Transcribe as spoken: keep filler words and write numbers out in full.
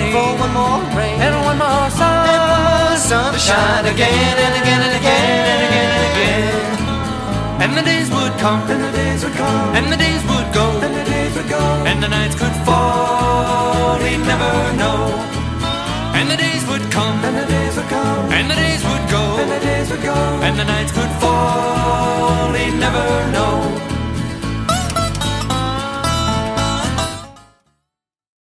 for one more rain and one more sun, and one more sun to shine again and again and again and again and again. and the days would come, And the days would come, and the days would go, and the days would go, and the nights could fall, he'd never know. And the days would come, and the days would come, and the days would go, and the days would go, and the nights could fall.